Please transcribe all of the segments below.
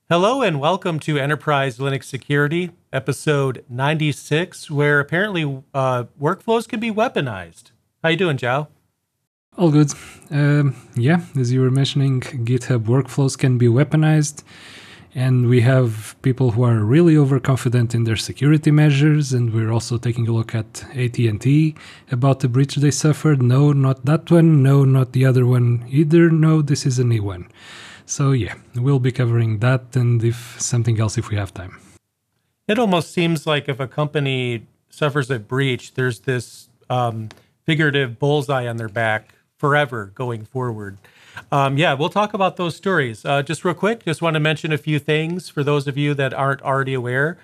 Hello and welcome to Enterprise Linux Security, episode 96, where apparently workflows can be weaponized. How you doing, Zhao? All good. Yeah, as you were mentioning, GitHub workflows can be weaponized, and we have people who are really overconfident in their security measures, and we're also taking a look at AT&T about the breach they suffered. No, not that one. No, not the other one either. No, this is a new one. So yeah, we'll be covering that and if something else if we have time. It almost seems like if a company suffers a breach, there's this figurative bullseye on their back forever going forward. We'll talk about those stories. Just real quick, just want to mention a few things for those of you that aren't already aware.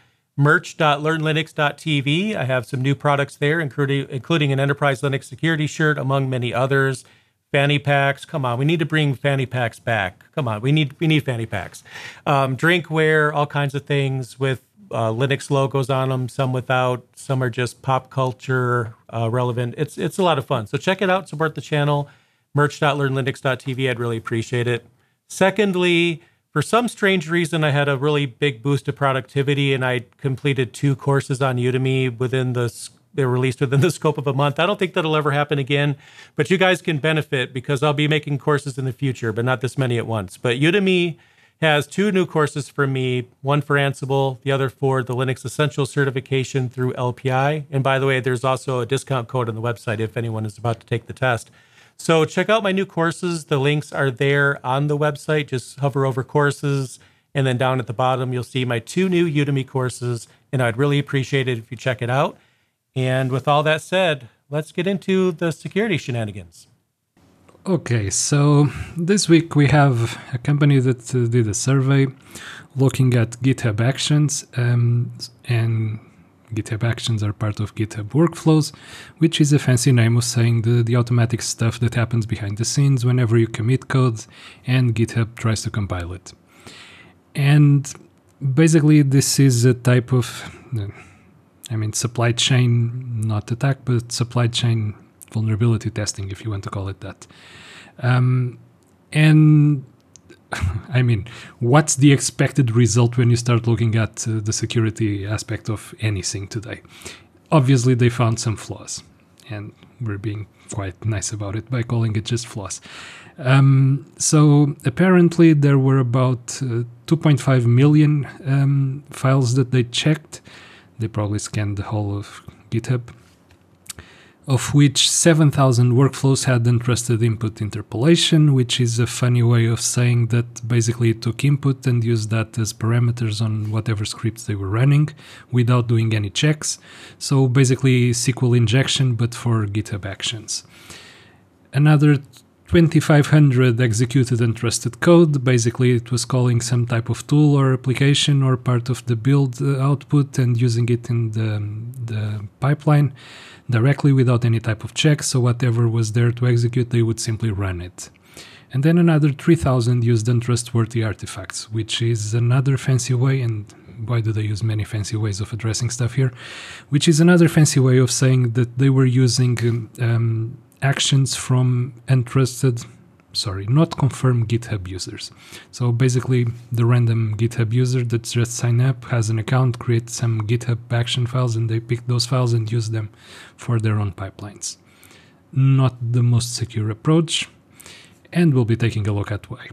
Merch.learnlinux.tv. I have some new products there, including an Enterprise Linux Security shirt, among many others. Fanny packs. Come on, we need to bring fanny packs back. Come on, we need fanny packs. Drinkware, all kinds of things with Linux logos on them. Some without. Some are just pop culture relevant. It's a lot of fun. So check it out. Support the channel. Merch.learnlinux.tv. I'd really appreciate it. Secondly, for some strange reason, I had a really big boost of productivity, and I completed 2 courses on Udemy they were released within the scope of a month. I don't think that'll ever happen again, but you guys can benefit because I'll be making courses in the future, but not this many at once. But Udemy has 2 new courses for me, one for Ansible, the other for the Linux Essentials certification through LPI. And by the way, there's also a discount code on the website if anyone is about to take the test. So check out my new courses. The links are there on the website. Just hover over courses, and then down at the bottom, you'll see my 2 new Udemy courses, and I'd really appreciate it if you check it out. And with all that said, let's get into the security shenanigans. Okay, so this week we have a company that did a survey looking at GitHub Actions, and GitHub Actions are part of GitHub Workflows, which is a fancy name of saying the automatic stuff that happens behind the scenes whenever you commit code and GitHub tries to compile it. And basically this is a type of supply chain, not attack, but supply chain vulnerability testing, if you want to call it that. What's the expected result when you start looking at the security aspect of anything today? Obviously, they found some flaws, and we're being quite nice about it by calling it just flaws. So apparently there were about 2.5 million files that they checked. They probably scanned the whole of GitHub, of which 7,000 workflows had untrusted input interpolation, which is a funny way of saying that basically it took input and used that as parameters on whatever scripts they were running without doing any checks. So basically SQL injection, but for GitHub Actions. Another 2,500 executed untrusted code. Basically, it was calling some type of tool or application or part of the build output and using it in the pipeline directly without any type of check. So whatever was there to execute, they would simply run it. And then another 3,000 used untrustworthy artifacts, which is another fancy way, and why do they use many fancy ways of addressing stuff here? Which is another fancy way of saying that they were using actions from not confirmed GitHub users. So basically, the random GitHub user that's just signed up has an account, creates some GitHub action files, and they pick those files and use them for their own pipelines. Not the most secure approach, and we'll be taking a look at why.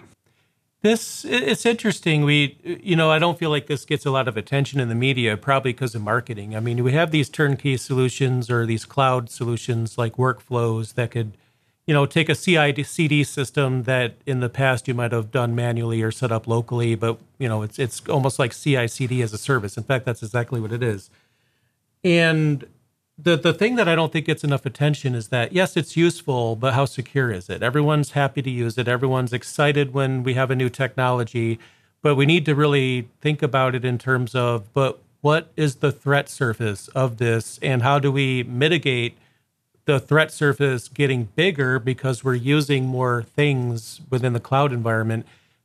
It's interesting. I don't feel like this gets a lot of attention in the media, probably because of marketing. I mean, we have these turnkey solutions or these cloud solutions like workflows that could, take a CI/CD system that in the past you might have done manually or set up locally, but it's almost like CI/CD as a service. In fact, that's exactly what it is. And the thing that I don't think gets enough attention is that, yes, it's useful, but how secure is it? Everyone's happy to use it. Everyone's excited when we have a new technology, but we need to really think about it in terms of, but what is the threat surface of this, and how do we mitigate the threat surface getting bigger because we're using more things within the cloud environment?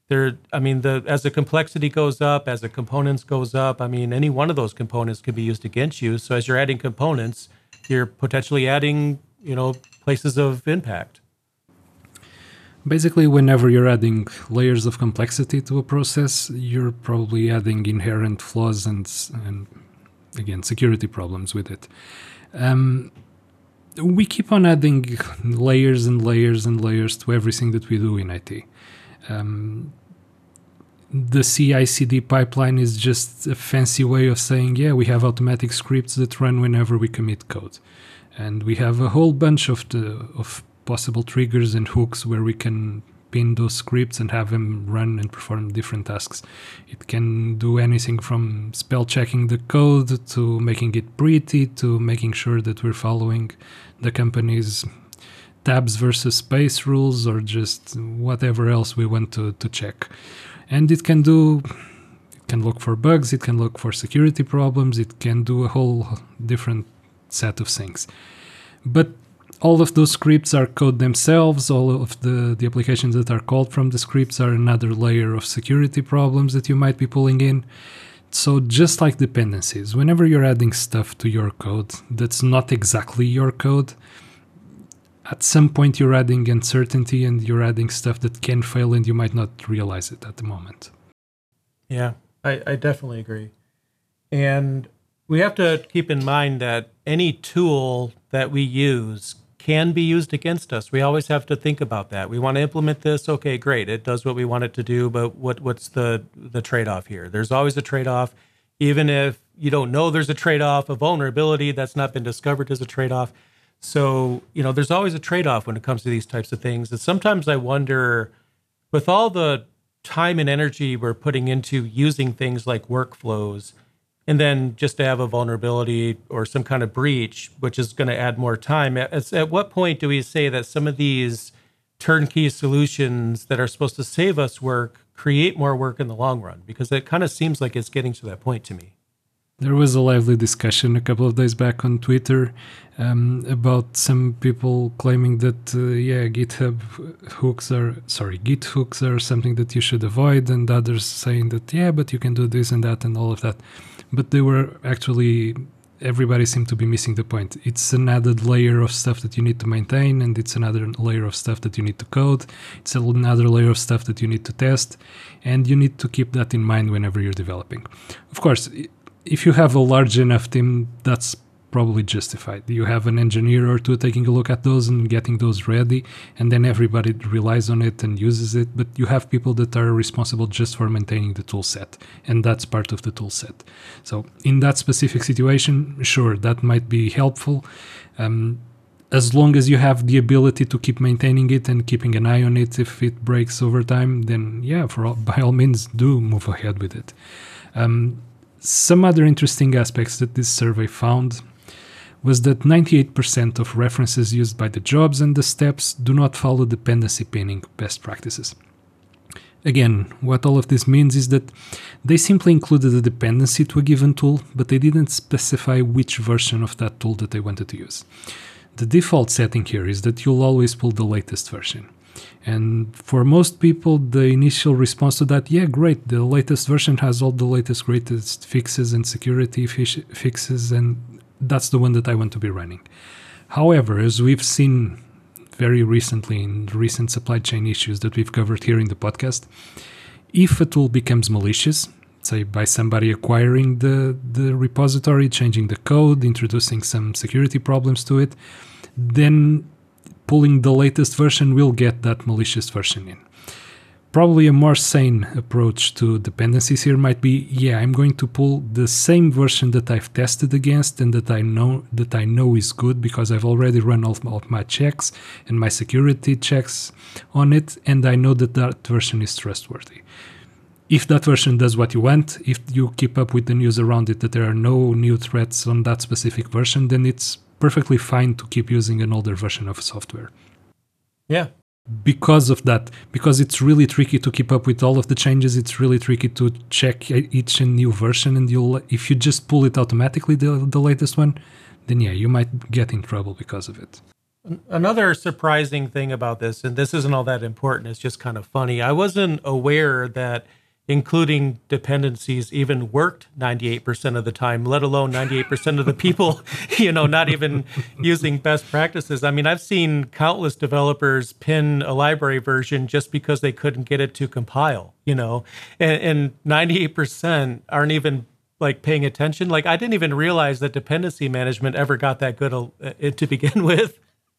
As the complexity goes up, as the components goes up, any one of those components could be used against you. So as you're adding components, you're potentially adding, places of impact. Basically, whenever you're adding layers of complexity to a process, you're probably adding inherent flaws and again, security problems with it. We keep on adding layers and layers and layers to everything that we do in IT. The CI/CD pipeline is just a fancy way of saying, yeah, we have automatic scripts that run whenever we commit code, and we have a whole bunch of possible triggers and hooks where we can pin those scripts and have them run and perform different tasks. It can do anything from spell checking the code to making it pretty to making sure that we're following the company's tabs versus space rules or just whatever else we want to check. And it can look for bugs, it can look for security problems, it can do a whole different set of things. But all of those scripts are code themselves. All of the applications that are called from the scripts are another layer of security problems that you might be pulling in. So just like dependencies, whenever you're adding stuff to your code that's not exactly your code, at some point you're adding uncertainty and you're adding stuff that can fail and you might not realize it at the moment. Yeah, I definitely agree. And we have to keep in mind that any tool that we use can be used against us. We always have to think about that. We want to implement this. Okay, great. It does what we want it to do, but what's the trade-off here? There's always a trade-off. Even if you don't know there's a trade-off, a vulnerability that's not been discovered as a trade-off. So, there's always a trade-off when it comes to these types of things. And sometimes I wonder, with all the time and energy we're putting into using things like workflows, and then just to have a vulnerability or some kind of breach, which is going to add more time, at what point do we say that some of these turnkey solutions that are supposed to save us work create more work in the long run? Because it kind of seems like it's getting to that point to me. There was a lively discussion a couple of days back on Twitter about some people claiming that, Git hooks are something that you should avoid, and others saying that, but you can do this and that and all of that. But they were actually, everybody seemed to be missing the point. It's an added layer of stuff that you need to maintain, and it's another layer of stuff that you need to code. It's another layer of stuff that you need to test, and you need to keep that in mind whenever you're developing. Of course, if you have a large enough team, that's probably justified. You have an engineer or two taking a look at those and getting those ready, and then everybody relies on it and uses it. But you have people that are responsible just for maintaining the tool set, and that's part of the tool set. So in that specific situation, sure, that might be helpful. As long as you have the ability to keep maintaining it and keeping an eye on it, if it breaks over time, then by all means, do move ahead with it. Some other interesting aspects that this survey found was that 98% of references used by the jobs and the steps do not follow dependency pinning best practices. Again, what all of this means is that they simply included a dependency to a given tool, but they didn't specify which version of that tool that they wanted to use. The default setting here is that you'll always pull the latest version. And for most people, the initial response to that, great, the latest version has all the latest, greatest fixes and security fixes, and that's the one that I want to be running. However, as we've seen very recently in recent supply chain issues that we've covered here in the podcast, if a tool becomes malicious, say by somebody acquiring the repository, changing the code, introducing some security problems to it, then pulling the latest version will get that malicious version in. Probably a more sane approach to dependencies here might be, I'm going to pull the same version that I've tested against and that I know is good because I've already run all of my checks and my security checks on it, and I know that version is trustworthy. If that version does what you want, if you keep up with the news around it that there are no new threats on that specific version, then it's perfectly fine to keep using an older version of software. Yeah. Because of that, because it's really tricky to keep up with all of the changes, it's really tricky to check each and new version, and if you just pull it automatically, the latest one, then you might get in trouble because of it. Another surprising thing about this, and this isn't all that important, it's just kind of funny. I wasn't aware that including dependencies, even worked 98% of the time, let alone 98% of the people, not even using best practices. I mean, I've seen countless developers pin a library version just because they couldn't get it to compile, and 98% aren't even like paying attention. Like, I didn't even realize that dependency management ever got that good to begin with.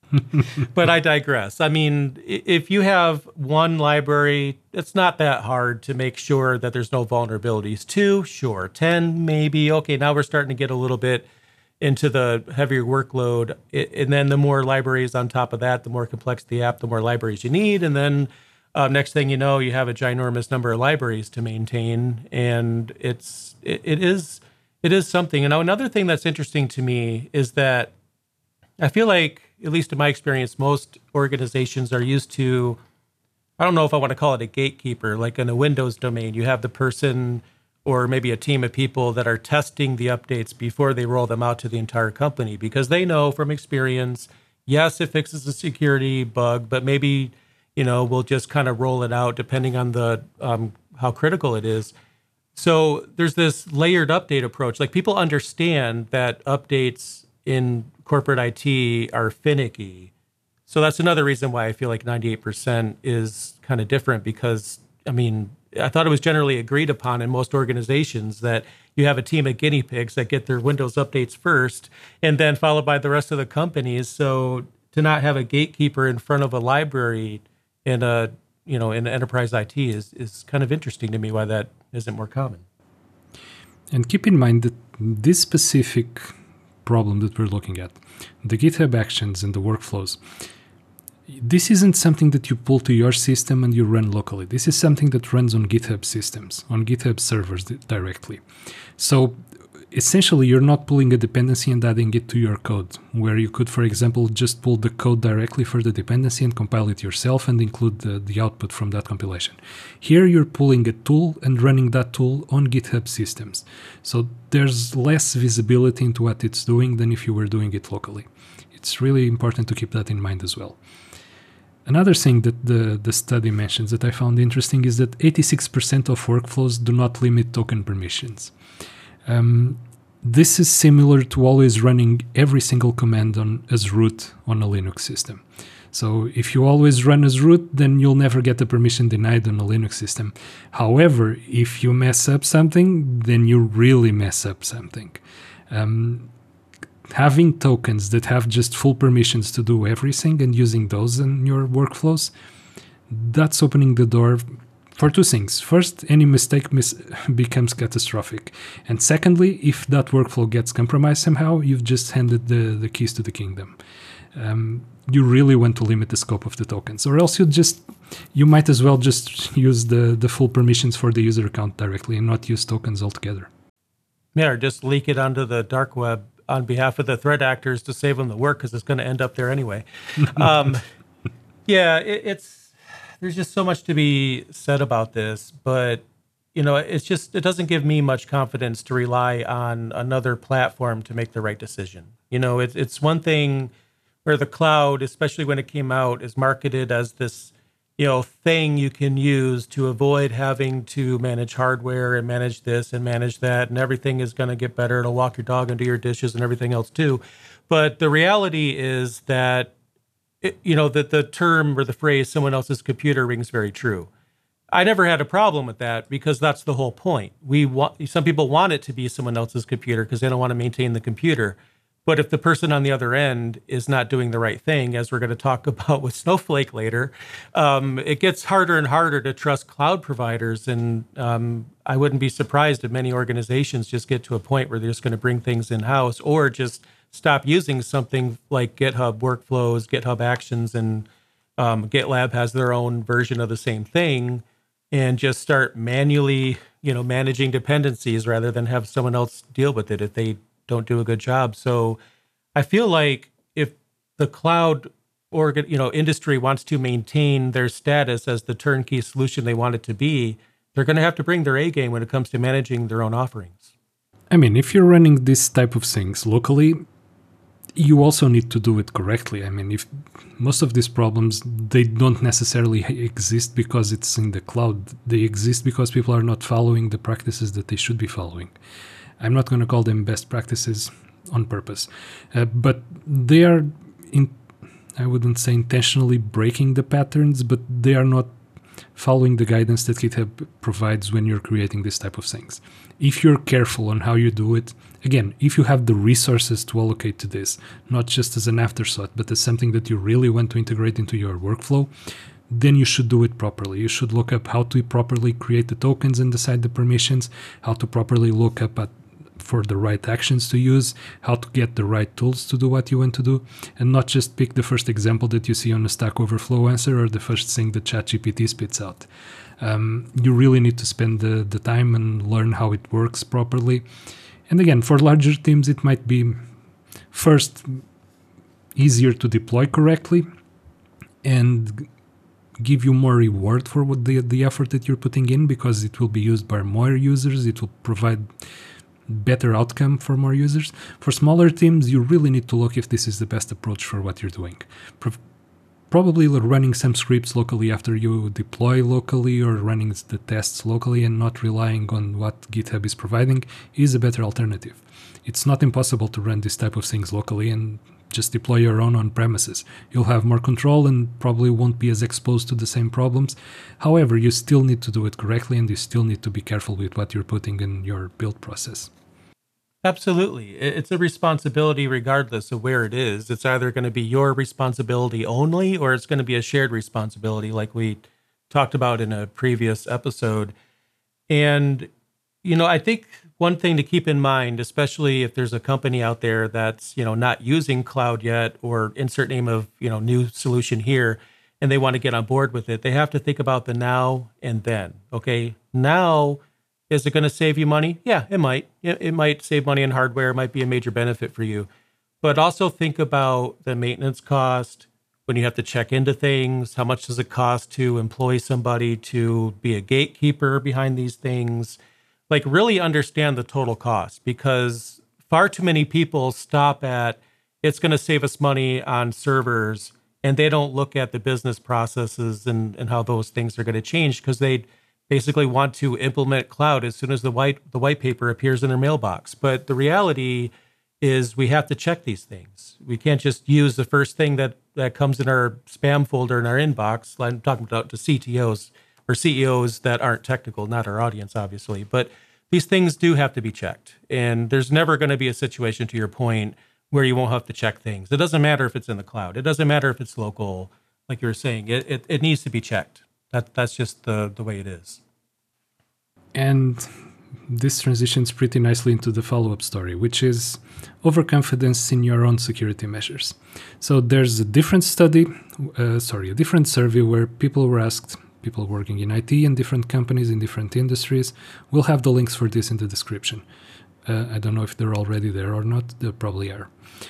But I digress. I mean, if you have one library, it's not that hard to make sure that there's no vulnerabilities. 2, sure. 10, maybe. Okay, now we're starting to get a little bit into the heavier workload. And then the more libraries on top of that, the more complex the app, the more libraries you need. And then next thing you know, you have a ginormous number of libraries to maintain. And it is something. And now another thing that's interesting to me is that I feel like, at least in my experience, most organizations are used to, I don't know if I want to call it a gatekeeper, like in a Windows domain, you have the person or maybe a team of people that are testing the updates before they roll them out to the entire company, because they know from experience, yes, it fixes a security bug, but maybe, we'll just kind of roll it out depending on the how critical it is. So there's this layered update approach. Like, people understand that updates in corporate IT are finicky. So that's another reason why I feel like 98% is kind of different, because, I mean, I thought it was generally agreed upon in most organizations that you have a team of guinea pigs that get their Windows updates first and then followed by the rest of the companies. So to not have a gatekeeper in front of a library in in enterprise IT is kind of interesting to me, why that isn't more common. And keep in mind that this specific problem that we're looking at, the GitHub Actions and the workflows, this isn't something that you pull to your system and you run locally. This is something that runs on GitHub systems, on GitHub servers directly. So essentially, you're not pulling a dependency and adding it to your code, where you could, for example, just pull the code directly for the dependency and compile it yourself and include the output from that compilation. Here, you're pulling a tool and running that tool on GitHub systems. So there's less visibility into what it's doing than if you were doing it locally. It's really important to keep that in mind as well. Another thing that the study mentions that I found interesting is that 86% of workflows do not limit token permissions. This is similar to always running every single command as root on a Linux system. So if you always run as root, then you'll never get a permission denied on a Linux system. However, if you mess up something, then you really mess up something. Having tokens that have just full permissions to do everything and using those in your workflows, that's opening the door for two things. First, any mistake becomes catastrophic. And secondly, if that workflow gets compromised somehow, you've just handed the keys to the kingdom. You really want to limit the scope of the tokens, or else you might as well just use the full permissions for the user account directly and not use tokens altogether. Yeah, or just leak it onto the dark web on behalf of the threat actors to save them the work, because it's going to end up there anyway. There's just so much to be said about this, but it doesn't give me much confidence to rely on another platform to make the right decision. It's one thing where the cloud, especially when it came out, is marketed as this thing you can use to avoid having to manage hardware and manage this and manage that, and everything is going to get better. It'll walk your dog and do your dishes and everything else too. But the reality is that, that the term or the phrase "someone else's computer" rings very true. I never had a problem with that, because that's the whole point. Some people want it to be someone else's computer because they don't want to maintain the computer. But if the person on the other end is not doing the right thing, as we're going to talk about with Snowflake later, it gets harder and harder to trust cloud providers. And I wouldn't be surprised if many organizations just get to a point where they're just going to bring things in-house, or just stop using something like GitHub Workflows, GitHub Actions, and GitLab has their own version of the same thing, and just start manually, managing dependencies rather than have someone else deal with it if they don't do a good job. So I feel like if the cloud industry wants to maintain their status as the turnkey solution they want it to be, they're going to have to bring their A game when it comes to managing their own offerings. I mean, if you're running this type of things locally, you also need to do it correctly. I mean, if most of these problems, they don't necessarily exist because it's in the cloud. They exist because people are not following the practices that they should be following. I'm not going to call them best practices on purpose, but they are, I wouldn't say intentionally breaking the patterns, but they are not following the guidance that GitHub provides when you're creating this type of things. If you're careful on how you do it, again, if you have the resources to allocate to this, not just as an afterthought, but as something that you really want to integrate into your workflow, then you should do it properly. You should look up how to properly create the tokens and decide the permissions, how to properly look up for the right actions to use, how to get the right tools to do what you want to do, and not just pick the first example that you see on a Stack Overflow answer or the first thing that ChatGPT spits out. You really need to spend the time and learn how it works properly. And again, for larger teams, it might be first easier to deploy correctly and give you more reward for what the effort that you're putting in, because it will be used by more users. It will provide better outcome for more users. For smaller teams, you really need to look if this is the best approach for what you're doing. Probably running some scripts locally after you deploy locally, or running the tests locally and not relying on what GitHub is providing, is a better alternative. It's not impossible to run this type of things locally and just deploy your own on premises. You'll have more control and probably won't be as exposed to the same problems. However, you still need to do it correctly, and you still need to be careful with what you're putting in your build process. Absolutely. It's a responsibility regardless of where it is. It's either going to be your responsibility only, or it's going to be a shared responsibility like we talked about in a previous episode. And, I think one thing to keep in mind, especially if there's a company out there that's, not using cloud yet, or insert name of, new solution here, and they want to get on board with it, they have to think about the now and then. Okay. Now, is it going to save you money? Yeah, it might. It might save money in hardware. It might be a major benefit for you. But also think about the maintenance cost when you have to check into things. How much does it cost to employ somebody to be a gatekeeper behind these things? Like, really understand the total cost, because far too many people stop at, it's going to save us money on servers, and they don't look at the business processes and how those things are going to change, because they basically want to implement cloud as soon as the white paper appears in their mailbox. But the reality is we have to check these things. We can't just use the first thing that comes in our spam folder in our inbox. I'm talking about to CTOs or CEOs that aren't technical, not our audience, obviously. But these things do have to be checked. And there's never going to be a situation, to your point, where you won't have to check things. It doesn't matter if it's in the cloud. It doesn't matter if it's local. Like you were saying, it needs to be checked. That's just the way it is. And this transitions pretty nicely into the follow-up story, which is overconfidence in your own security measures. So there's a different a different survey where people were asked, people working in IT and different companies in different industries. We'll have the links for this in the description. I don't know if they're already there or not. They probably are.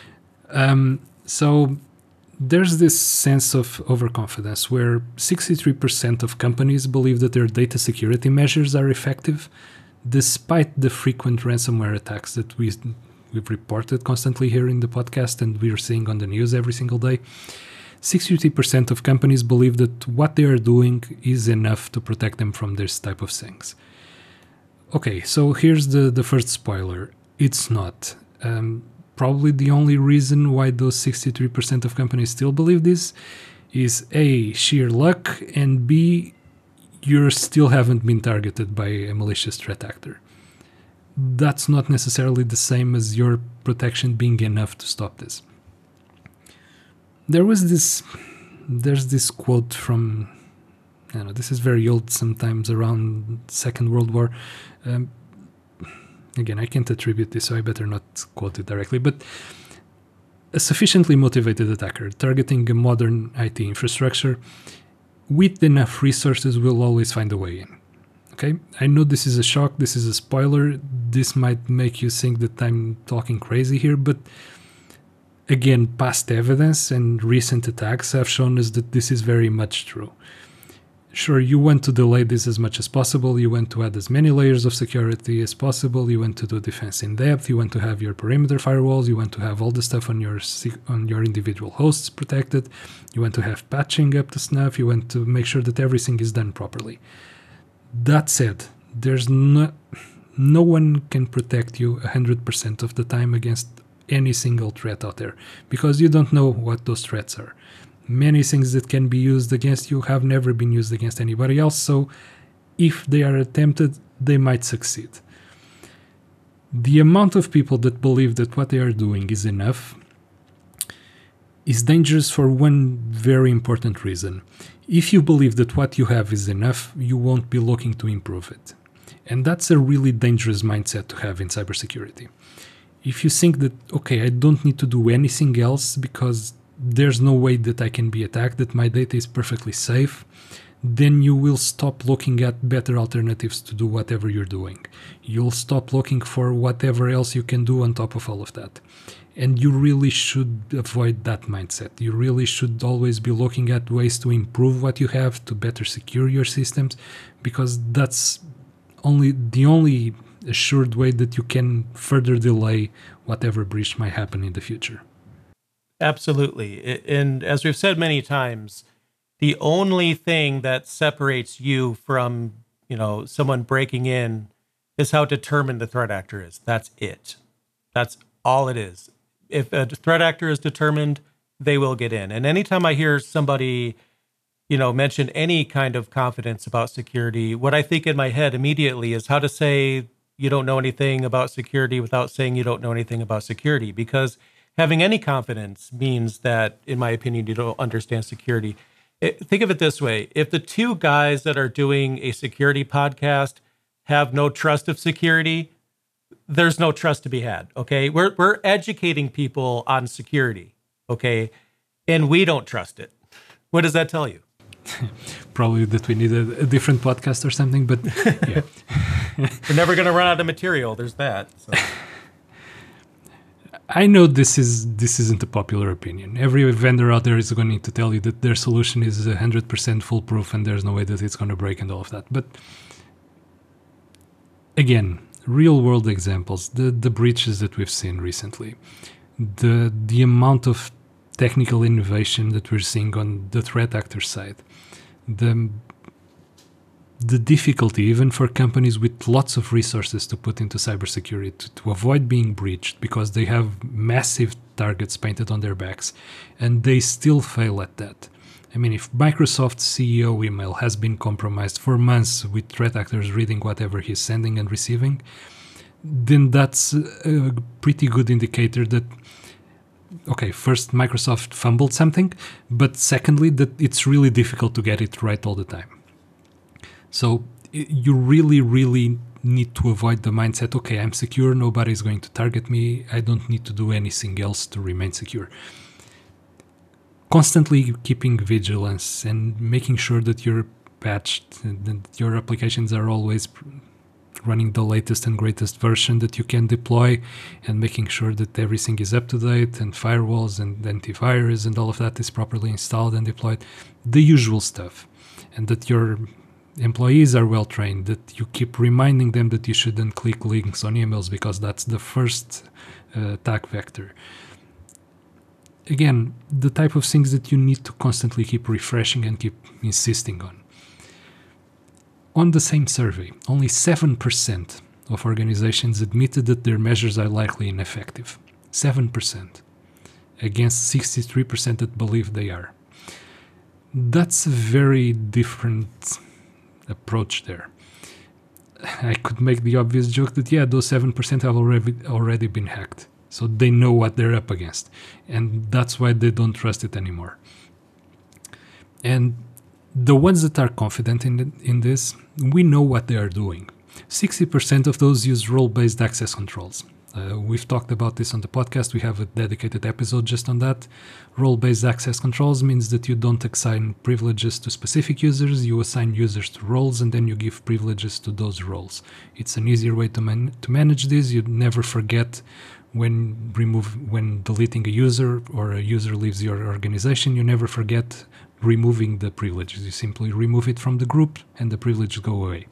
So there's this sense of overconfidence where 63% of companies believe that their data security measures are effective, despite the frequent ransomware attacks that we've reported constantly here in the podcast and we're seeing on the news every single day. 63% of companies believe that what they are doing is enough to protect them from this type of things. Okay, so here's the first spoiler. It's not. Probably the only reason why those 63% of companies still believe this is A, sheer luck, and B, you still haven't been targeted by a malicious threat actor. That's not necessarily the same as your protection being enough to stop this. There's this quote from, this is very old, sometimes around Second World War. Again, I can't attribute this, so I better not quote it directly, but a sufficiently motivated attacker targeting a modern IT infrastructure with enough resources will always find a way in. Okay, I know this is a shock, this is a spoiler, this might make you think that I'm talking crazy here, but again, past evidence and recent attacks have shown us that this is very much true. Sure, you want to delay this as much as possible. You want to add as many layers of security as possible. You want to do defense in depth. You want to have your perimeter firewalls. You want to have all the stuff on your individual hosts protected. You want to have patching up to snuff. You want to make sure that everything is done properly. That said, there's no one can protect you 100% of the time against any single threat out there, because you don't know what those threats are. Many things that can be used against you have never been used against anybody else, so if they are attempted, they might succeed. The amount of people that believe that what they are doing is enough is dangerous for one very important reason. If you believe that what you have is enough, you won't be looking to improve it. And that's a really dangerous mindset to have in cybersecurity. If you think that, okay, I don't need to do anything else because there's no way that I can be attacked, that my data is perfectly safe, then you will stop looking at better alternatives to do whatever you're doing. You'll stop looking for whatever else you can do on top of all of that. And you really should avoid that mindset. You really should always be looking at ways to improve what you have, to better secure your systems, because that's the only assured way that you can further delay whatever breach might happen in the future. Absolutely. And as we've said many times, the only thing that separates you from, someone breaking in is how determined the threat actor is. That's it. That's all it is. If a threat actor is determined, they will get in. And anytime I hear somebody, mention any kind of confidence about security, what I think in my head immediately is how to say you don't know anything about security without saying you don't know anything about security, because having any confidence means that, in my opinion, you don't understand security. Think of it this way. If the two guys that are doing a security podcast have no trust of security, there's no trust to be had, okay? We're educating people on security, okay? And we don't trust it. What does that tell you? Probably that we need a different podcast or something, but yeah. We're never going to run out of material. There's that. So. I know this isn't a popular opinion. Every vendor out there is going to tell you that their solution is 100% foolproof and there's no way that it's going to break and all of that. But again, real world examples, the breaches that we've seen recently, the amount of technical innovation that we're seeing on the threat actor side, the difficulty even for companies with lots of resources to put into cybersecurity to avoid being breached because they have massive targets painted on their backs and they still fail at that. I mean, if Microsoft's CEO email has been compromised for months with threat actors reading whatever he's sending and receiving, then that's a pretty good indicator that, okay, first, Microsoft fumbled something, but secondly, that it's really difficult to get it right all the time. So you really, really need to avoid the mindset, okay, I'm secure, nobody's going to target me, I don't need to do anything else to remain secure. Constantly keeping vigilance and making sure that you're patched and that your applications are always running the latest and greatest version that you can deploy, and making sure that everything is up to date and firewalls and antivirus and all of that is properly installed and deployed, the usual stuff, and that your employees are well trained, that you keep reminding them that you shouldn't click links on emails because that's the first attack vector. Again, the type of things that you need to constantly keep refreshing and keep insisting on. On the same survey, only 7% of organizations admitted that their measures are likely ineffective. 7%, against 63% that believe they are. That's a very different approach there. I could make the obvious joke that, yeah, those 7% have already been hacked. So they know what they're up against. And that's why they don't trust it anymore. And the ones that are confident in this, we know what they are doing. 60% of those use role-based access controls. We've talked about this on the podcast. We have a dedicated episode just on that. Role-based access controls means that you don't assign privileges to specific users. You assign users to roles, and then you give privileges to those roles. It's an easier way to manage this. You never forget when deleting a user or a user leaves your organization. You never forget removing the privileges. You simply remove it from the group and the privileges go away.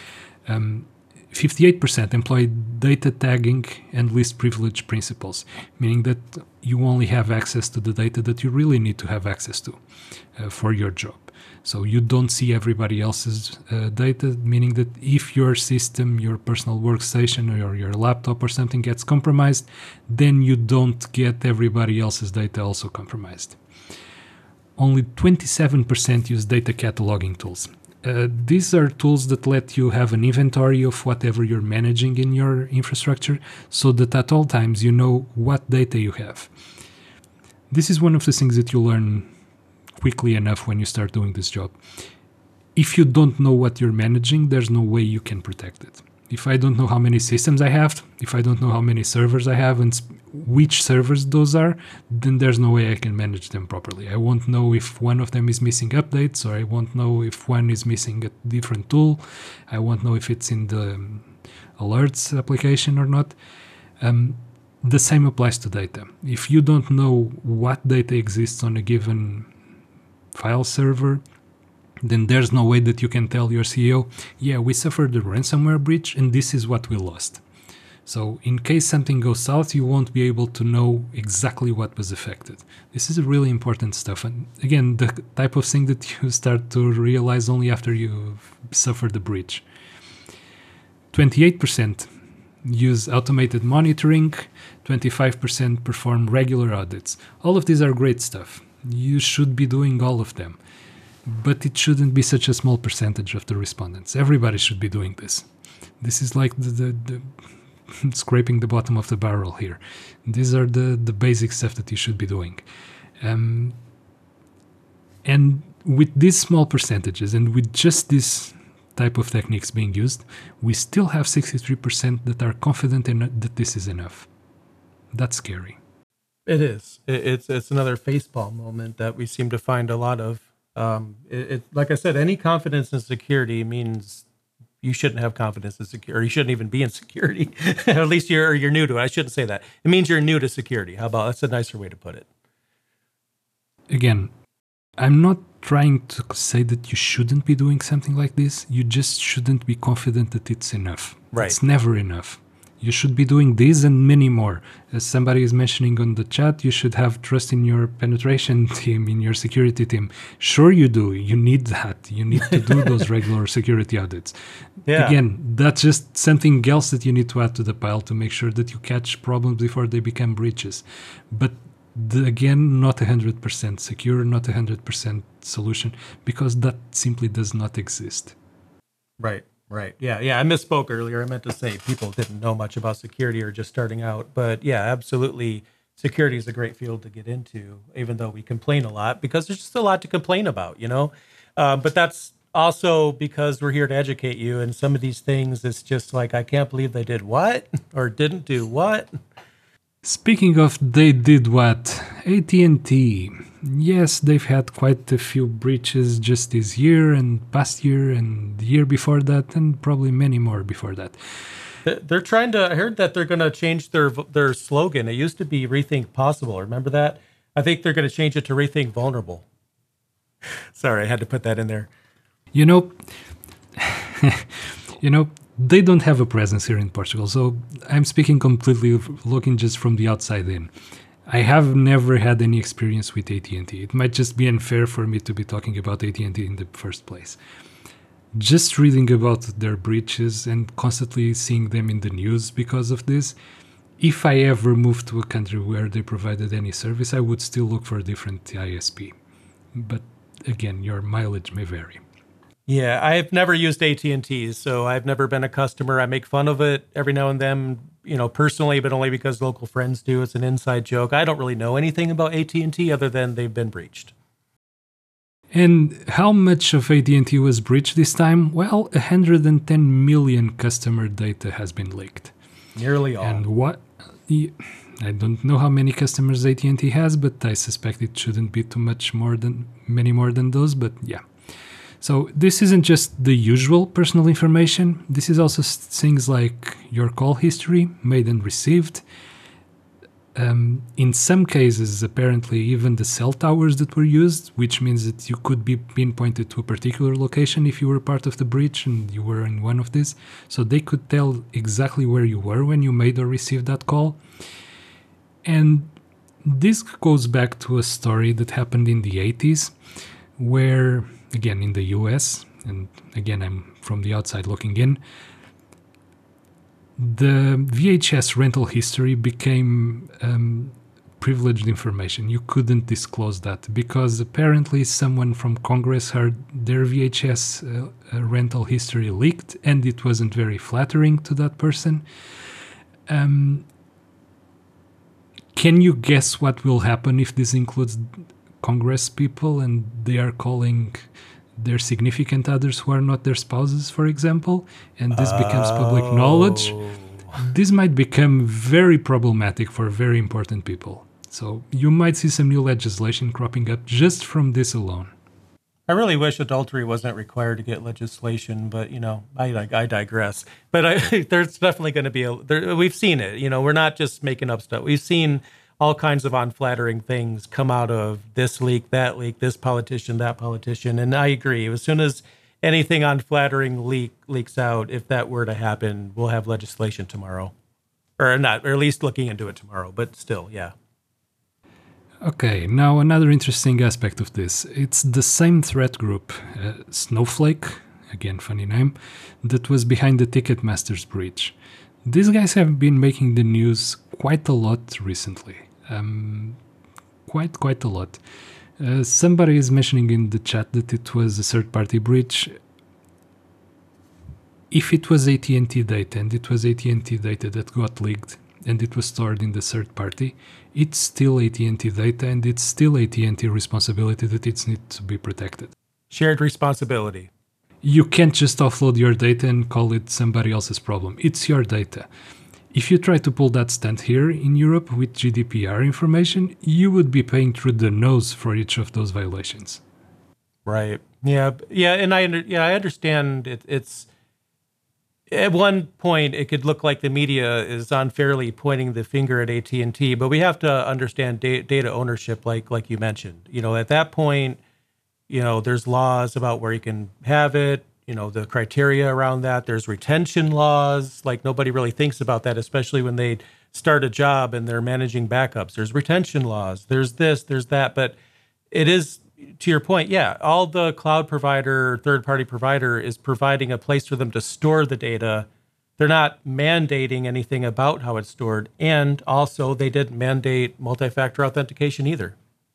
58% employ data tagging and least privilege principles, meaning that you only have access to the data that you really need to have access to for your job. So you don't see everybody else's data, meaning that if your system, your personal workstation or your laptop or something gets compromised, then you don't get everybody else's data also compromised. Only 27% use data cataloging tools. These are tools that let you have an inventory of whatever you're managing in your infrastructure so that at all times you know what data you have. This is one of the things that you learn quickly enough when you start doing this job. If you don't know what you're managing, there's no way you can protect it. If I don't know how many systems I have, if I don't know how many servers I have and which servers those are, then there's no way I can manage them properly. I won't know if one of them is missing updates, or I won't know if one is missing a different tool. I won't know if it's in the alerts application or not. The same applies to data. If you don't know what data exists on a given file server, then there's no way that you can tell your CEO, yeah, we suffered a ransomware breach and this is what we lost. So in case something goes south, you won't be able to know exactly what was affected. This is really important stuff. And again, the type of thing that you start to realize only after you've suffered the breach. 28% use automated monitoring, 25% perform regular audits. All of these are great stuff. You should be doing all of them. But it shouldn't be such a small percentage of the respondents. Everybody should be doing this. This is like the scraping the bottom of the barrel here. These are the basic stuff that you should be doing. And with these small percentages and with just this type of techniques being used, we still have 63% that are confident that this is enough. That's scary. It is. It's another facepalm moment that we seem to find a lot of. Like I said, any confidence in security means you shouldn't have confidence in security, or you shouldn't even be in security. At least you're new to it. I shouldn't say that. It means you're new to security. How about that's a nicer way to put it. Again, I'm not trying to say that you shouldn't be doing something like this. You just shouldn't be confident that it's enough. Right. It's never enough. You should be doing this and many more. As somebody is mentioning on the chat, you should have trust in your penetration team, in your security team. Sure you do. You need that. You need to do those regular security audits. Yeah. Again, that's just something else that you need to add to the pile to make sure that you catch problems before they become breaches. But again, not 100% secure, not 100% solution, because that simply does not exist. Right. Right. Yeah. I misspoke earlier. I meant to say people didn't know much about security or just starting out. But yeah, absolutely. Security is a great field to get into, even though we complain a lot, because there's just a lot to complain about, you know. But that's also because we're here to educate you. And some of these things, it's just like, I can't believe they did what or didn't do what. Speaking of they did what, AT&T, yes, they've had quite a few breaches just this year and past year and the year before that, and probably many more before that. They're trying to, I heard that they're going to change their slogan. It used to be Rethink Possible. Remember that? I think they're going to change it to Rethink Vulnerable. Sorry, I had to put that in there. You know, they don't have a presence here in Portugal, so I'm speaking completely looking just from the outside in. I have never had any experience with AT&T. It might just be unfair for me to be talking about AT&T in the first place. Just reading about their breaches and constantly seeing them in the news because of this, if I ever moved to a country where they provided any service, I would still look for a different ISP. But again, your mileage may vary. Yeah, I've never used AT&T, so I've never been a customer. I make fun of it every now and then, personally, but only because local friends do. It's an inside joke. I don't really know anything about AT&T other than they've been breached. And how much of AT&T was breached this time? Well, 110 million customer data has been leaked. Nearly all. And what? I don't know how many customers AT&T has, but I suspect it shouldn't be too much many more than those, but yeah. So this isn't just the usual personal information. This is also things like your call history, made and received, In some cases, apparently, even the cell towers that were used, which means that you could be pinpointed to a particular location if you were part of the breach and you were in one of these. So they could tell exactly where you were when you made or received that call. And this goes back to a story that happened in the 80s, where, again, in the US, and again, I'm from the outside looking in, the VHS rental history became privileged information. You couldn't disclose that because apparently someone from Congress heard their VHS rental history leaked, and it wasn't very flattering to that person. Can you guess what will happen if this includes Congress people and they are calling their significant others who are not their spouses, for example, and this becomes public knowledge? This might become very problematic for very important people. So you might see some new legislation cropping up just from this alone. I really wish adultery wasn't required to get legislation, but I digress. But there's definitely going to be we've seen it. We're not just making up stuff. We've seen all kinds of unflattering things come out of this leak, this politician, that politician. And I agree. As soon as anything unflattering leaks out, if that were to happen, we'll have legislation tomorrow. Or not, or at least looking into it tomorrow. But still, yeah. Okay, now another interesting aspect of this. It's the same threat group, Snowflake, again, funny name, that was behind the Ticketmaster's breach. These guys have been making the news quite a lot recently. Quite a lot. Somebody is mentioning in the chat that it was a third-party breach. If it was AT&T data and it was AT&T data that got leaked and it was stored in the third party, it's still AT&T data and it's still AT&T responsibility that it needs to be protected. Shared responsibility. You can't just offload your data and call it somebody else's problem. It's your data. If you try to pull that stunt here in Europe with GDPR information, you would be paying through the nose for each of those violations. Right. Yeah. And I understand it's at one point it could look like the media is unfairly pointing the finger at AT&T, but we have to understand data ownership, like you mentioned. At that point, there's laws about where you can have it. The criteria around that. There's retention laws. Like nobody really thinks about that, especially when they start a job and they're managing backups. There's retention laws. There's this, there's that. But it is, to your point, yeah, all the cloud provider, third-party provider is providing a place for them to store the data. They're not mandating anything about how it's stored. And also they didn't mandate multi-factor authentication either.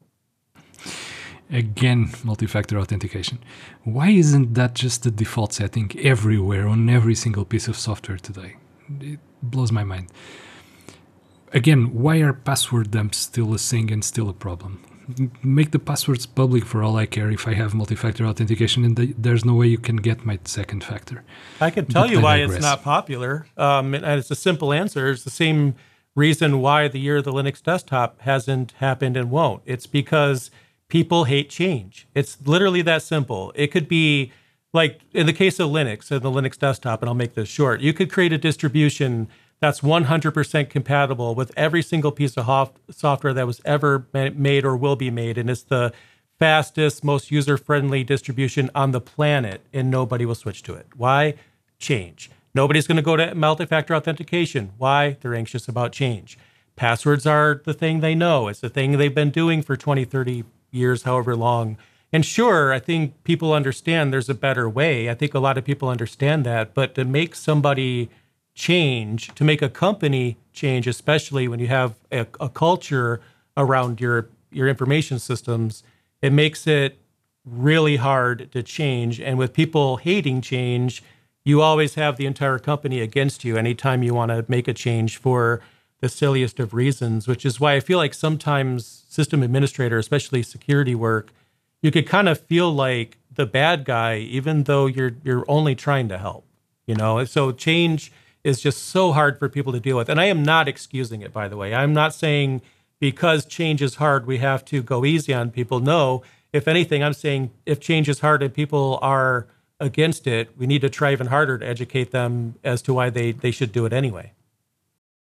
Again, multi-factor authentication. Why isn't that just the default setting everywhere on every single piece of software today? It blows my mind. Again, why are password dumps still a thing and still a problem? Make the passwords public for all I care if I have multi-factor authentication and there's no way you can get my second factor. I can tell you why it's not popular. And it's a simple answer. It's the same reason why the year of the Linux desktop hasn't happened and won't. It's because people hate change. It's literally that simple. It could be like in the case of Linux and the Linux desktop, and I'll make this short, you could create a distribution that's 100% compatible with every single piece of software that was ever made or will be made. And it's the fastest, most user-friendly distribution on the planet, and nobody will switch to it. Why? Change. Nobody's going to go to multi-factor authentication. Why? They're anxious about change. Passwords are the thing they know. It's the thing they've been doing for 20, 30 years, however long. And sure, I think people understand there's a better way. I think a lot of people understand that. But to make somebody change, to make a company change, especially when you have a culture around your information systems, it makes it really hard to change. And with people hating change, you always have the entire company against you anytime you want to make a change for the silliest of reasons, which is why I feel like sometimes system administrator, especially security work, you could kind of feel like the bad guy, even though you're only trying to help, So change is just so hard for people to deal with. And I am not excusing it, by the way. I'm not saying because change is hard, we have to go easy on people. No, if anything, I'm saying if change is hard and people are against it, we need to try even harder to educate them as to why they should do it anyway.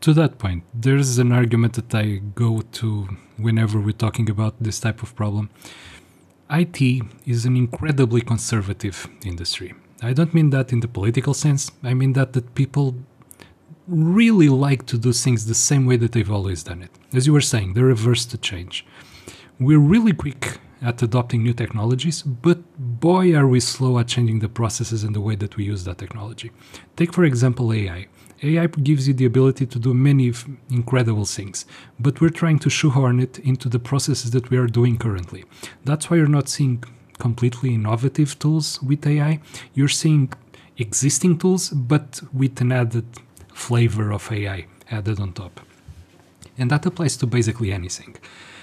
To that point, there's an argument that I go to whenever we're talking about this type of problem. IT is an incredibly conservative industry. I don't mean that in the political sense. I mean that people really like to do things the same way that they've always done it. As you were saying, they're averse to change. We're really quick at adopting new technologies, but boy, are we slow at changing the processes and the way that we use that technology. Take, for example, AI. AI gives you the ability to do many incredible things, but we're trying to shoehorn it into the processes that we are doing currently. That's why you're not seeing completely innovative tools with AI. You're seeing existing tools, but with an added flavor of AI added on top. And that applies to basically anything.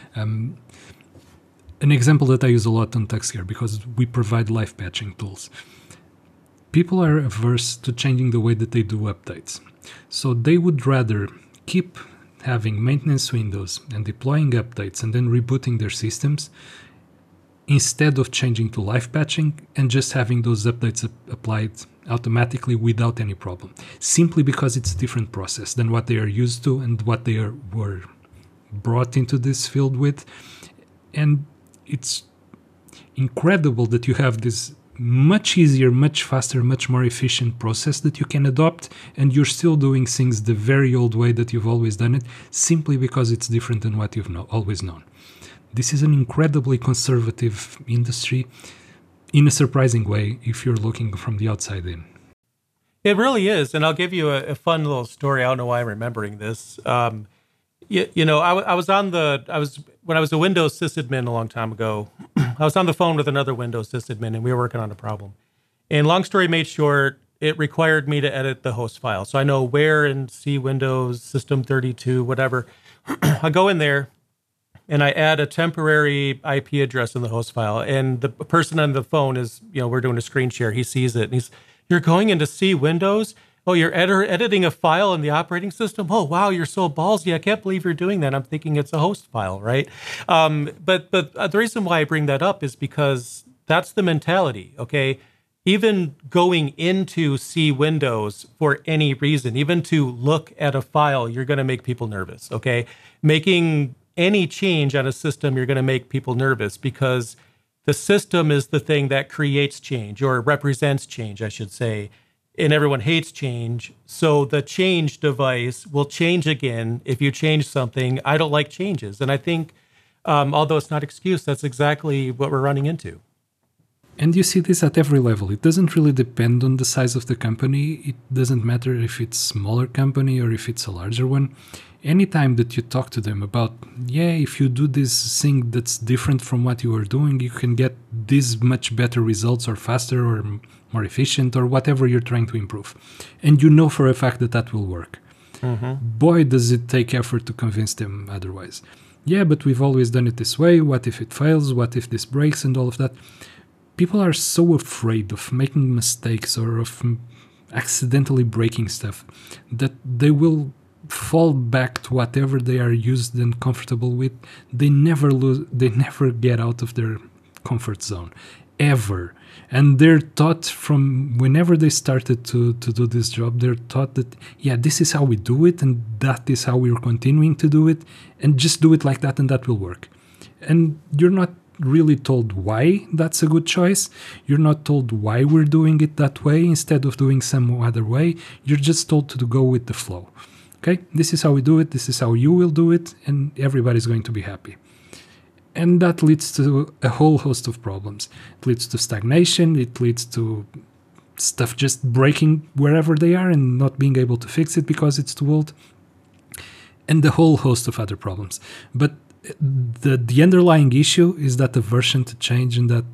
An example that I use a lot on Tuxcare, because we provide live patching tools. People are averse to changing the way that they do updates. So they would rather keep having maintenance windows and deploying updates and then rebooting their systems instead of changing to live patching and just having those updates applied automatically without any problem. Simply because it's a different process than what they are used to and what they were brought into this field with. And it's incredible that you have this much easier, much faster, much more efficient process that you can adopt, and you're still doing things the very old way that you've always done it, simply because it's different than what you've always known. This is an incredibly conservative industry in a surprising way if you're looking from the outside in. It really is. And I'll give you a fun little story. I don't know why I'm remembering this. When I was a Windows sysadmin a long time ago, I was on the phone with another Windows sysadmin and we were working on a problem. And long story made short, it required me to edit the host file. So I know where in C Windows, System 32, whatever. I go in there and I add a temporary IP address in the host file. And the person on the phone is, we're doing a screen share. He sees it and you're going into C Windows? Oh, you're editing a file in the operating system? Oh, wow, you're so ballsy. I can't believe you're doing that. I'm thinking it's a host file, right? But the reason why I bring that up is because that's the mentality, okay? Even going into C Windows for any reason, even to look at a file, you're going to make people nervous, okay? Making any change on a system, you're going to make people nervous because the system is the thing that creates change or represents change, I should say. And everyone hates change. So the change device will change again if you change something. I don't like changes. And I think, although it's not excuse, that's exactly what we're running into. And you see this at every level. It doesn't really depend on the size of the company. It doesn't matter if it's a smaller company or if it's a larger one. Anytime that you talk to them about, if you do this thing that's different from what you are doing, you can get these much better results or faster or more efficient or whatever you're trying to improve. And you know for a fact that will work. Mm-hmm. Boy, does it take effort to convince them otherwise. Yeah, but we've always done it this way. What if it fails? What if this breaks and all of that? People are so afraid of making mistakes or of accidentally breaking stuff that they will fall back to whatever they are used and comfortable with. They never get out of their comfort zone, ever. And they're taught from whenever they started to do this job, they're taught that, this is how we do it, and that is how we're continuing to do it, and just do it like that, and that will work. And you're not really told why that's a good choice. You're not told why we're doing it that way instead of doing some other way. You're just told to go with the flow. Okay, this is how we do it, this is how you will do it, and everybody's going to be happy. And that leads to a whole host of problems. It leads to stagnation, it leads to stuff just breaking wherever they are and not being able to fix it because it's too old, and a whole host of other problems. But the underlying issue is that aversion to change and that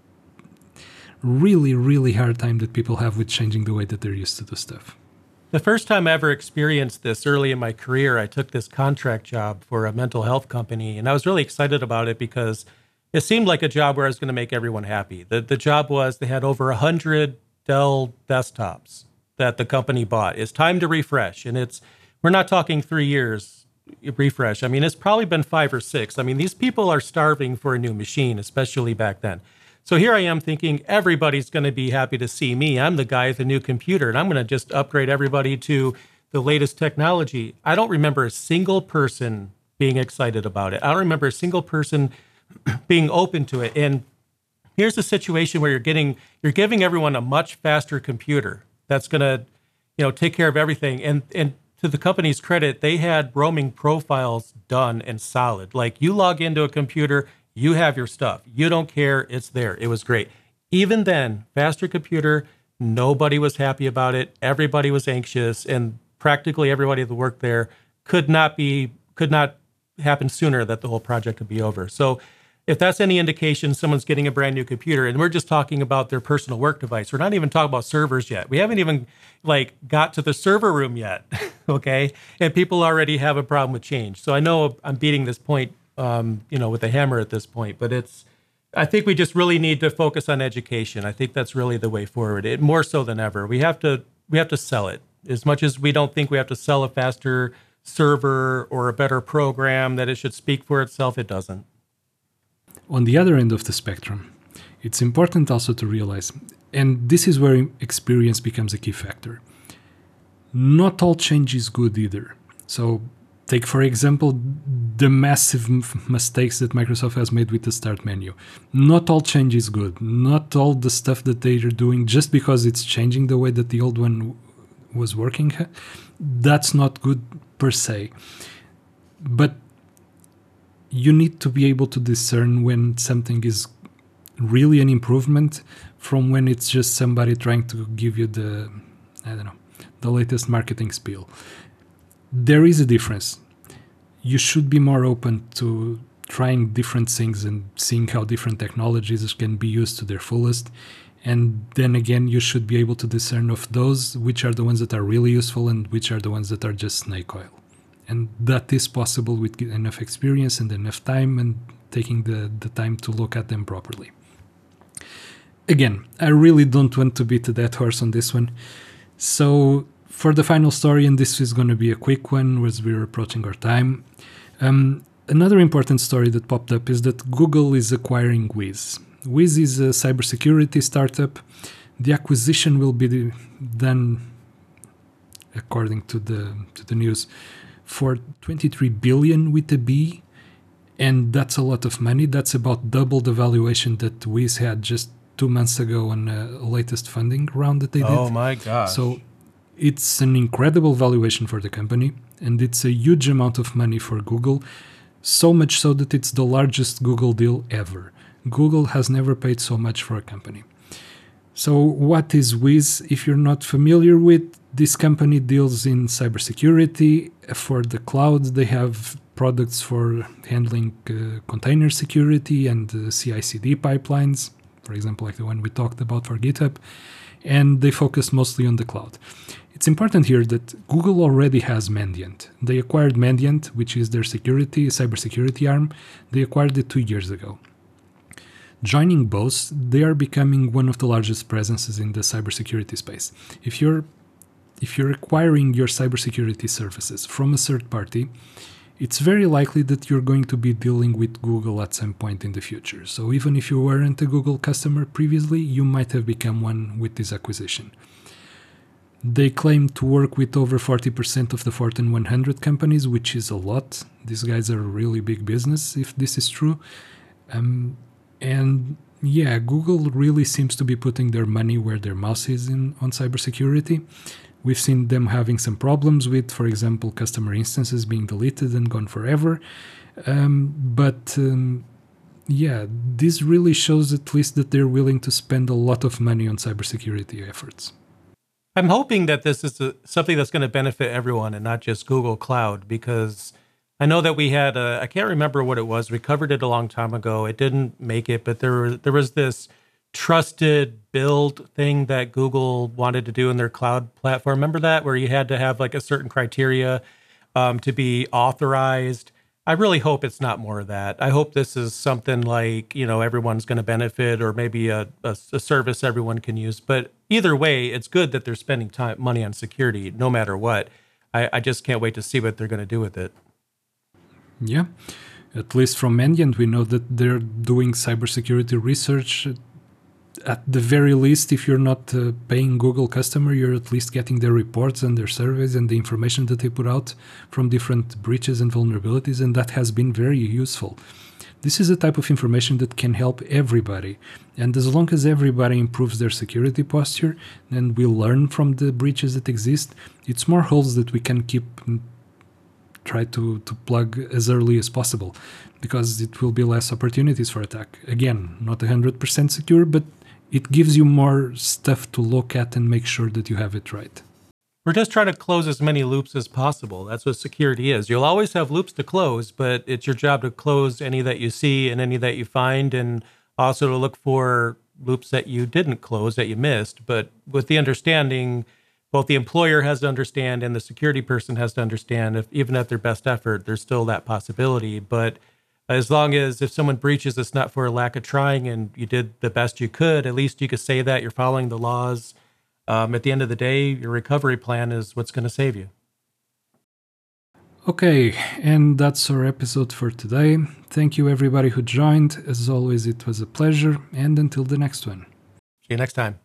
really, really hard time that people have with changing the way that they're used to do stuff. The first time I ever experienced this early in my career, I took this contract job for a mental health company, and I was really excited about it because it seemed like a job where I was going to make everyone happy. The job was they had over 100 Dell desktops that the company bought. It's time to refresh, and we're not talking 3 years refresh. I mean, it's probably been 5 or 6. I mean, these people are starving for a new machine, especially back then. So here I am thinking everybody's going to be happy to see me. I'm the guy with the new computer, and I'm going to just upgrade everybody to the latest technology, I don't remember a single person being excited about it. I don't remember a single person being open to it. And here's a situation where you're giving everyone a much faster computer that's going to, take care of everything. And to the company's credit, they had roaming profiles done and solid. Like, you log into a computer, you have your stuff. You don't care. It's there. It was great. Even then, faster computer, nobody was happy about it. Everybody was anxious, and practically everybody that worked there could not happen sooner that the whole project could be over. So if that's any indication, someone's getting a brand new computer, and we're just talking about their personal work device. We're not even talking about servers yet. We haven't even got to the server room yet. Okay. And people already have a problem with change. So I know I'm beating this point, with a hammer at this point, but I think we just really need to focus on education. I think that's really the way forward. More so than ever. We have to sell it. As much as we don't think we have to sell a faster server or a better program, that it should speak for itself, it doesn't. On the other end of the spectrum, it's important also to realize, and this is where experience becomes a key factor, not all change is good either. So take, for example, the massive mistakes that Microsoft has made with the start menu. Not all change is good. Not all the stuff that they are doing, just because it's changing the way that the old one was working, that's not good per se. But you need to be able to discern when something is really an improvement from when it's just somebody trying to give you the latest marketing spiel. There is a difference. You should be more open to trying different things and seeing how different technologies can be used to their fullest. And then again, you should be able to discern of those which are the ones that are really useful and which are the ones that are just snake oil. And that is possible with enough experience and enough time and taking the time to look at them properly. Again, I really don't want to beat a dead horse on this one. So for the final story, and this is going to be a quick one as we're approaching our time, another important story that popped up is that Google is acquiring Wiz. Wiz is a cybersecurity startup. The acquisition will be done, according to the news, for 23 billion with a B, and that's a lot of money. That's about double the valuation that Wiz had just 2 months ago on a latest funding round that they did. Oh my gosh. So it's an incredible valuation for the company, and it's a huge amount of money for Google, so much so that it's the largest Google deal ever. Google has never paid so much for a company. So what is Wiz? If you're not familiar with, this company deals in cybersecurity. For the cloud, they have products for handling container security and CI/CD pipelines, for example, like the one we talked about for GitHub, and they focus mostly on the cloud. It's important here that Google already has Mandiant. They acquired Mandiant, which is their cybersecurity arm. They acquired it 2 years ago. Joining both, they are becoming one of the largest presences in the cybersecurity space. If you're acquiring your cybersecurity services from a third party, it's very likely that you're going to be dealing with Google at some point in the future. So even if you weren't a Google customer previously, you might have become one with this acquisition. They claim to work with over 40% of the Fortune 100 companies, which is a lot. These guys are a really big business, if this is true. And yeah, Google really seems to be putting their money where their mouth is on cybersecurity. We've seen them having some problems with, for example, customer instances being deleted and gone forever. Yeah, this really shows at least that they're willing to spend a lot of money on cybersecurity efforts. I'm hoping that this is something that's going to benefit everyone and not just Google Cloud, because I know that we had I can't remember what it was. We covered it a long time ago. It didn't make it, but there was this trusted build thing that Google wanted to do in their cloud platform. Remember that, where you had to have like a certain criteria to be authorized? I really hope it's not more of that. I hope this is something like, everyone's going to benefit, or maybe a service everyone can use. But either way, it's good that they're spending money on security, no matter what. I just can't wait to see what they're going to do with it. Yeah, at least from Mandiant, we know that they're doing cybersecurity research at the very least, if you're not paying Google customer, you're at least getting their reports and their surveys and the information that they put out from different breaches and vulnerabilities, and that has been very useful. This is a type of information that can help everybody, and as long as everybody improves their security posture and we learn from the breaches that exist, it's more holes that we can try to plug as early as possible, because it will be less opportunities for attack. Again, not 100% secure, but it gives you more stuff to look at and make sure that you have it right. We're just trying to close as many loops as possible. That's what security is. You'll always have loops to close, but it's your job to close any that you see and any that you find, and also to look for loops that you didn't close, that you missed. But with the understanding, both the employer has to understand and the security person has to understand, if even at their best effort, there's still that possibility. But as long as if someone breaches, it's not for a lack of trying and you did the best you could, at least you could say that you're following the laws. At the end of the day, your recovery plan is what's going to save you. Okay, and that's our episode for today. Thank you everybody who joined. As always, it was a pleasure, and until the next one. See you next time.